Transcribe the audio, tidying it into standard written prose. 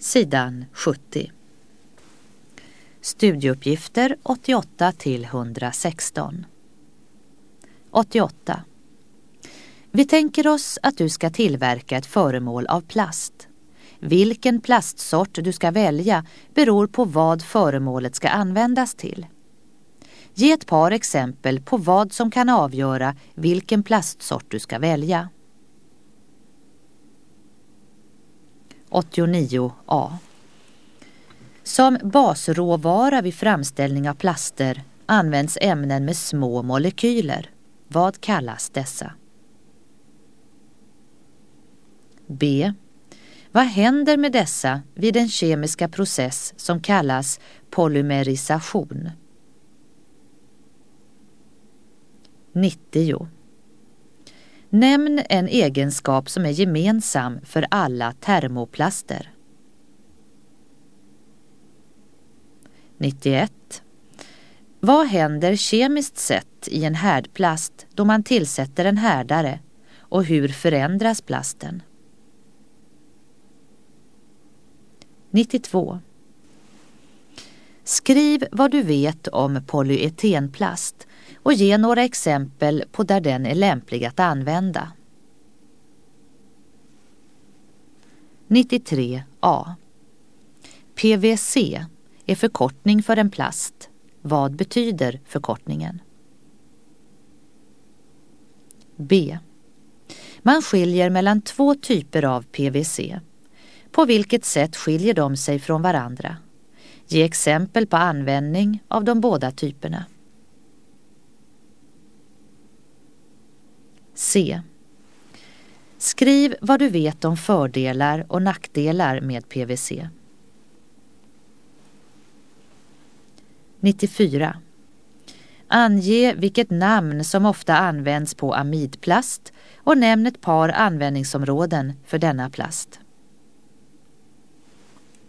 Sidan 70. Studieuppgifter 88 till 116. 88. Vi tänker oss att du ska tillverka ett föremål av plast. Vilken plastsort du ska välja beror på vad föremålet ska användas till. Ge ett par exempel på vad som kan avgöra vilken plastsort du ska välja. 89a. Som basråvara vid framställning av plaster används ämnen med små molekyler. Vad kallas dessa? B. Vad händer med dessa vid den kemiska process som kallas polymerisation? 90. Nämn en egenskap som är gemensam för alla termoplaster. 91. Vad händer kemiskt sett i en härdplast då man tillsätter en härdare och hur förändras plasten? 92. Skriv vad du vet om polyetenplast och ge några exempel på där den är lämplig att använda. 93a. PVC är förkortning för en plast. Vad betyder förkortningen? B. Man skiljer mellan två typer av PVC. På vilket sätt skiljer de sig från varandra? Ge exempel på användning av de båda typerna. C. Skriv vad du vet om fördelar och nackdelar med PVC. 94. Ange vilket namn som ofta används på amidplast och nämn ett par användningsområden för denna plast.